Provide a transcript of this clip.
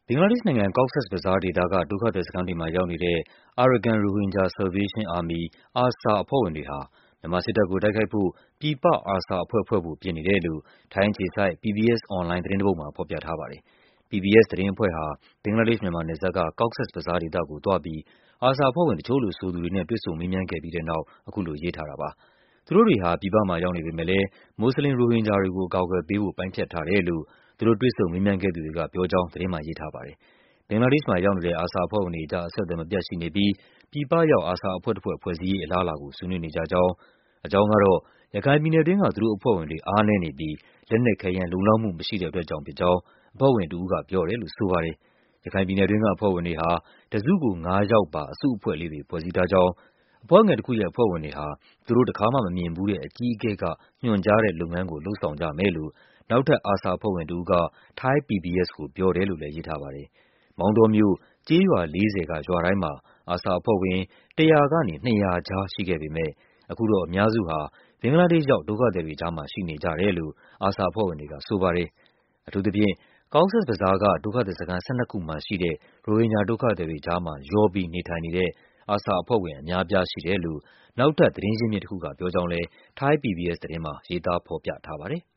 ဘင်္ဂလားဒေ့ရှ်နိုင်ငံ၊ Cox's Bazar ဒေသက ဒုက္ခသည်စခန်းတွေမှာရောက်နေတဲ့ Arakan Rohingya Salvation Army (ARSA) အဖွဲ့ဝင်တွေဟာ မြန်မာစစ်တပ်ကို တိုက်ခိုက်ဖို့ ပြည်ပ ARSA အဖွဲ့ဖွဲ့ဖို့ ပြင်နေတယ်လို့ ထိုင်းအခြေစိုက် PBS အွန်လိုင်းသတင်းတပုဒ်မှာ ဖော်ပြထားပါတယ်။ PBS သတင်းအဖွဲ့ဟာ ဘင်္ဂလားဒေ့ရှ်-မြန်မာနယ်စပ်က Cox's Bazar ဒေသကိုသွားပြီး ARSA အဖွဲ့ဝင်တချို့လို့ဆိုသူတွေနဲ့ တွေ့ဆုံမေးမြန်းခဲ့ပြီးတဲ့နောက် အခုလိုရေးထားတာပါ။ သူတို့တွေဟာ ပြည်ပမှာရောက်နေပေမယ့်လည်း မွတ်ဆလင် ရိုဟင်ဂျာတွေကို အကာအကွယ်ပေးဖို့ ပိုင်းဖြတ်ထားတယ်လို့ သူတို့ တွေ့ဆုံမေးမြန်းခဲ့သူတွေကပြောကြောင်း သတင်းမှာရေးထားပါတယ်။ ဘင်္ဂလားဒေ့ရှ်မှာရောက်နေတဲ့ ARSA အဖွဲ့ဝင်တွေကြား အဆက်အသွယ်မပြတ်ရှိနေပြီး ပြည်ပရောက် ARSA အဖွဲ့တဖွဲ့ ဖွဲ့စည်းရေး အလားအလာကို ဆွေးနွေးနေကြကြောင်း၊ အကြောင်းကတော့ ရခိုင်ပြည်နယ်တွင်းက သူတို့အဖွဲ့ဝင်တွေ အားနည်းနေပြီး လက်နက်ခဲယမ်း လုံလောက်မှုမရှိတဲ့အတွက်ကြောင့်ဖြစ်ကြောင်း အဖွဲ့ဝင်တဦးကပြောတယ်လို့ဆိုပါတယ်။ ရခိုင်ပြည်နယ်တွင်းက အဖွဲ့ဝင်တွေဟာ တစုကို ၅ ယောက်ပါ အစုအဖွဲ့လေးတွေ ဖွဲ့စည်းထားကြောင်း၊ အဖွဲ့ငယ်တခုရဲ့ အဖွဲ့ဝင်တွေဟာ သူတို့ တခါမှမမြင်ဖူးတဲ့ အကြီးအကဲက ညွှန်ကြားတဲ့လုပ်ငန်းကို လုပ်ဆောင်ကြမယ်လို့ နောက်ထပ် ARSA အဖွဲ့ဝင်တဦးက ထိုင်း PBS ကိုပြောတယ်လို့လည်း ရေးထားပါတယ်။ မောင်တောမြို့၊ ကျေးရွာ 40 က ရွာတိုင်းမှာ ARSA အဖွဲ့ဝင် 100 ကနေ 200 ကြား ရှိခဲ့ပေမယ့် အခုတော့ အများစုဟာ ဘင်္ဂလားဒေ့ရှ်ရောက် ဒုက္ခသည်တွေကြားမှာ ရှိနေကြတယ်လို့ ARSA အဖွဲ့ဝင်တွေကဆိုပါတယ်။ အထူးသဖြင့် Cox's Bazar က ဒုက္ခသည်စခန်း ၁၂ ခုမှာရှိတဲ့ ရိုဟင်ဂျာဒုက္ခသည်တွေကြားမှာ ရောပြီးနေထိုင်နေတဲ့ ARSA အဖွဲ့ဝင် အများအပြားရှိတယ်လို့ နောက်ထပ် သတင်းရင်းမြစ်တခုကပြောကြောင်းလည်း ထိုင်း PBS သတင်းမှာ ရေးသားဖော်ပြထားပါတယ်။